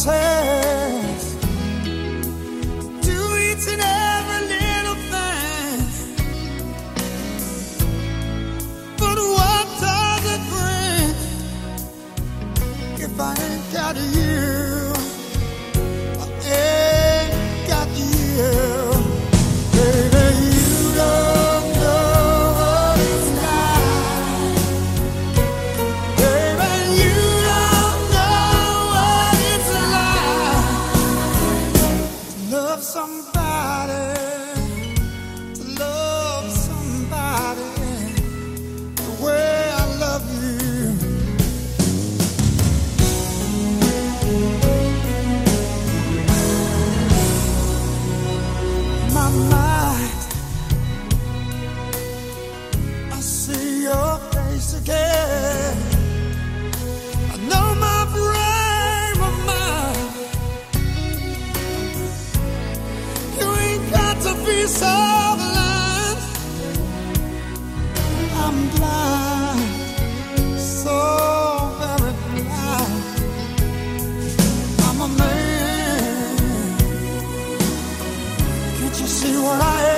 promises, do each and every little thing. But what does it bring if I ain't got you? I ain't got you. Baby, you don't know what it's like. Baby, you don't know what it's like to love somebody, to love somebody the way I love you. My mind, I see your face again. I know my frame of mind. You ain't got to be so blind. I'm blind, so very blind. I'm a man. Can't you see what I am?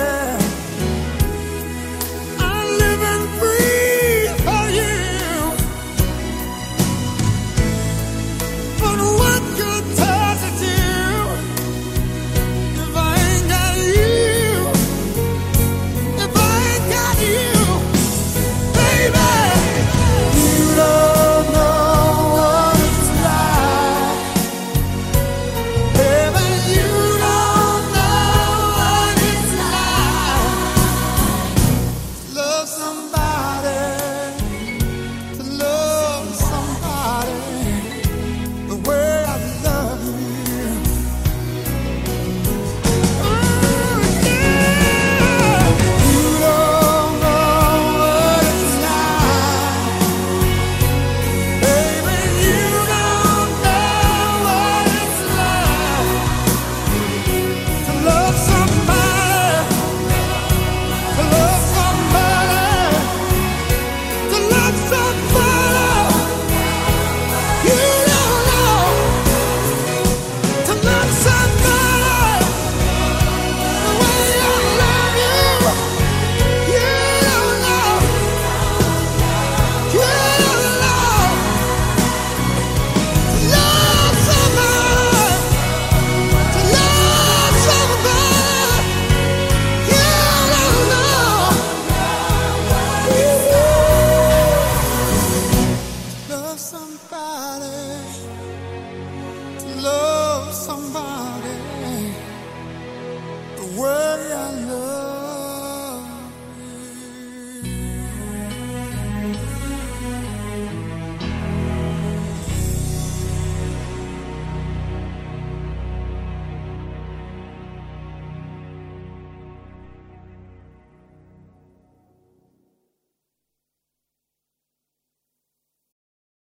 I'm living free for you. But what good does it do if I ain't got you? If I ain't got you, baby, you don't know what it's like. Baby, you don't know what it's like to love somebody, to love somebody the way I love you. Oh, yeah. You don't know what it's like. Baby, you don't know what it's like to love somebody, to love somebody, to love somebody. You don't know to love somebody the way I love you. You don't know. You don't know to love somebody, to love somebody. You don't know. Love somebody, to love somebody the way I love